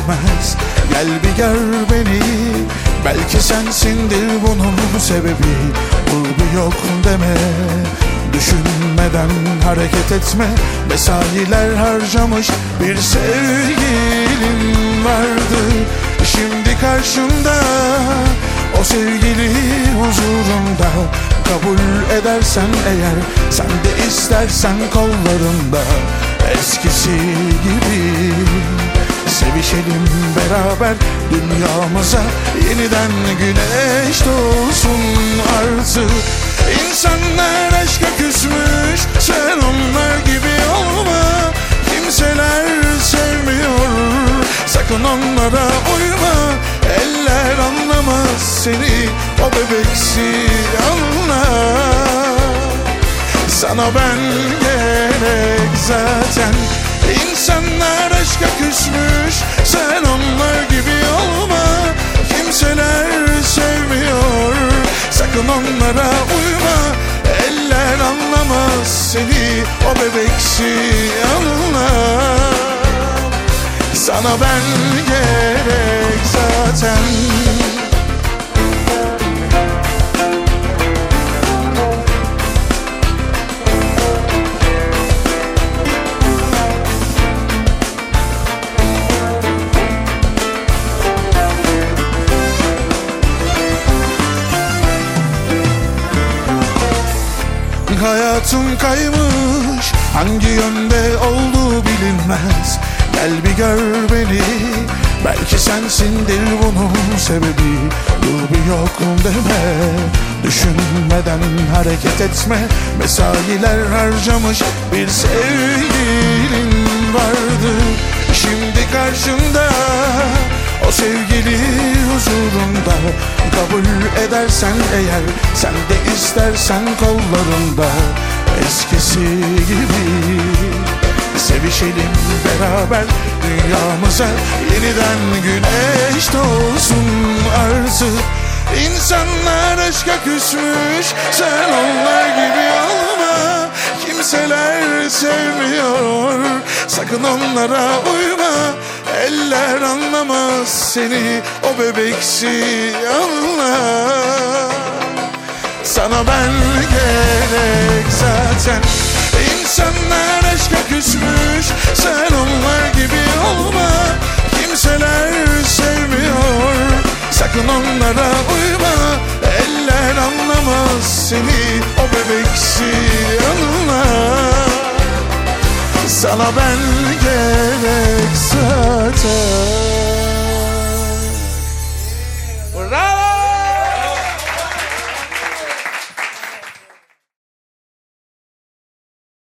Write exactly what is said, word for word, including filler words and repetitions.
bilinmez. Gel bir gör beni, belki sensindir bunun sebebi. Dur bir yok deme, düşünmeden hareket etme. Mesailer harcamış bir sevgilin vardı. Şimdi karşında o sevgili huzurunda. Kabul edersen eğer, sen de istersen kollarında. Eskisi gibi sevişelim beraber, dünyamıza yeniden güneş doğsun artık. İnsanlar aşka küsmüş, sen onlar gibi olma. Kimseler sevmiyor, sakın onlara uyma. Eller anlamaz seni, o bebeksi anlar. Sana ben gerek zaten. İnsanlar aşka küsmüş, sen onlar gibi olma. Kimseler sevmiyor, sakın onlara uyma. Eller anlamaz seni, o bebeksi anlar. Sana ben gerek zaten. Hayatım kaymış, hangi yönde olduğu bilinmez. Gel bir gör beni, belki sensindir bunun sebebi. Dur bir yok deme, düşünmeden hareket etme. Mesailer harcamış bir sevgilin vardı. Şimdi karşında o sevgili huzurunda. Kabul edersen eğer, sen de istersen kollarında. Eskisi gibi sevişelim beraber, dünyamıza yeniden güneş doğsun artık. İnsanlar aşka küsmüş, sen onlar gibi olma. Kimseler sevmiyor, sakın onlara uyma. Eller anlamaz seni, o bebeksi anlar. Sana ben gerek zaten. İnsanlar aşka küsmüş, sen onlar gibi olma. Kimseler sevmiyor, sakın onlara uyma. Eller anlamaz seni, o bebeksi anlar. Sana ben gerek zaten.